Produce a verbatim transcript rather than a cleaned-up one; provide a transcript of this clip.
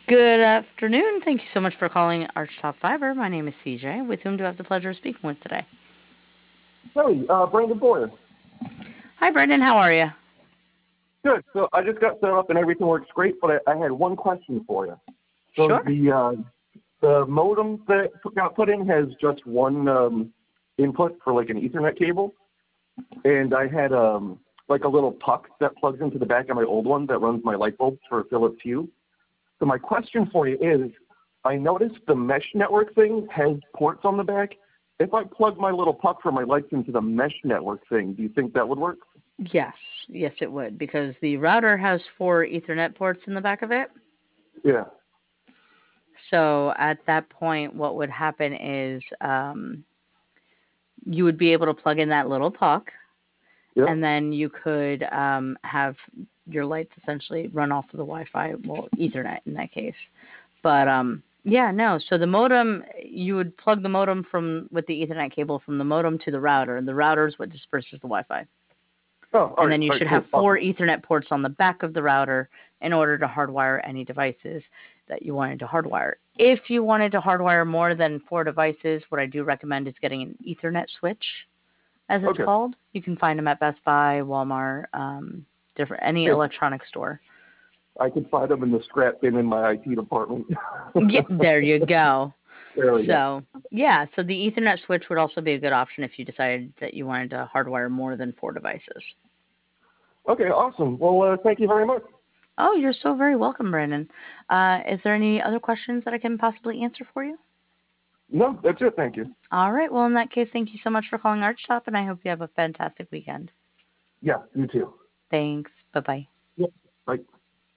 Good afternoon. Thank you so much for calling Archtop Fiber. My name is C J. With whom do I have the pleasure of speaking with today? Hey, uh, Brandon Boyer. Hi, Brendan. How are you? Good. So I just got set up and everything works great, but I, I had one question for you. So Sure. the uh, the modem that got put in has just one um, input for like an Ethernet cable, and I had um, like a little puck that plugs into the back of my old one that runs my light bulbs for Philips Hue. So my question for you is, I noticed the mesh network thing has ports on the back. If I plug my little puck for my lights into the mesh network thing, do you think that would work? Yes. Yes, it would, because the router has four Ethernet ports in the back of it. Yeah. So at that point, what would happen is um, you would be able to plug in that little puck, Yep. and then you could um, have your lights essentially run off of the Wi-Fi, well, Ethernet in that case. But um, yeah, no. So the modem, you would plug the modem from with the Ethernet cable from the modem to the router, and the router is what disperses the Wi-Fi. Oh, all And right. then you All right. should have Cool. four Awesome. Ethernet ports on the back of the router in order to hardwire any devices that you wanted to hardwire. If you wanted to hardwire more than four devices, what I do recommend is getting an Ethernet switch, as it's Okay. called. You can find them at Best Buy, Walmart, um, different any Good. electronic store. I could find them in the scrap bin in my I T department. Yeah, there you go. There we go. So, yeah, so the Ethernet switch would also be a good option if you decided that you wanted to hardwire more than four devices. Okay. Awesome. Well, uh, thank you very much. Oh, you're so very welcome, Brandon. Uh, is there any other questions that I can possibly answer for you? No, that's it. Thank you. All right. Well, in that case, thank you so much for calling Art Shop, and I hope you have a fantastic weekend. Yeah. You too. Thanks. Bye bye. Yep. Bye.